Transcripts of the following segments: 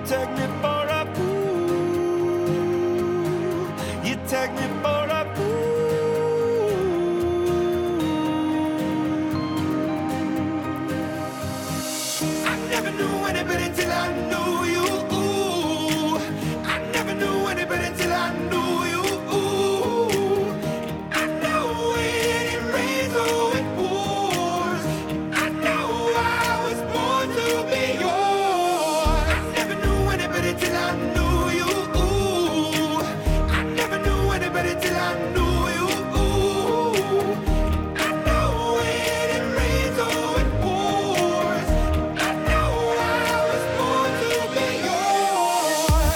take me for a fool. You take me for a fool. I never knew any better till I knew you. I never knew any better till I knew you. I know when it rains or it pours. I know I was born to be yours. I never knew any better till I knew you. I never knew any better till I knew you. I know when it rains or it pours. I know I was born to be yours.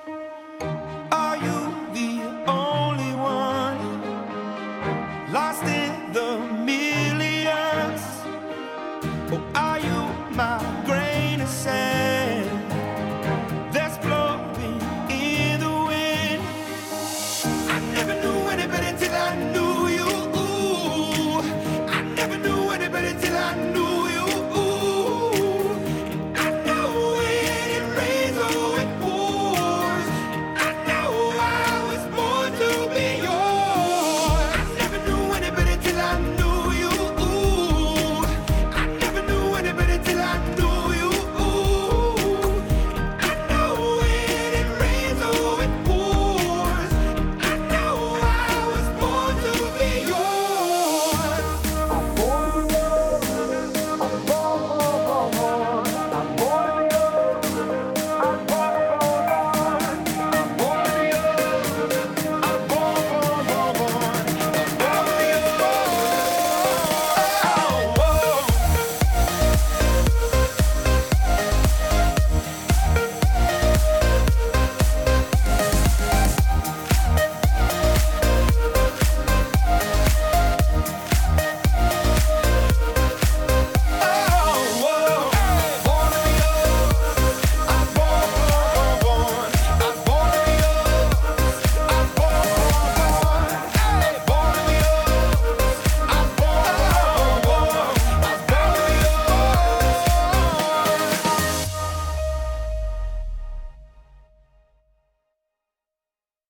Are you the only one lost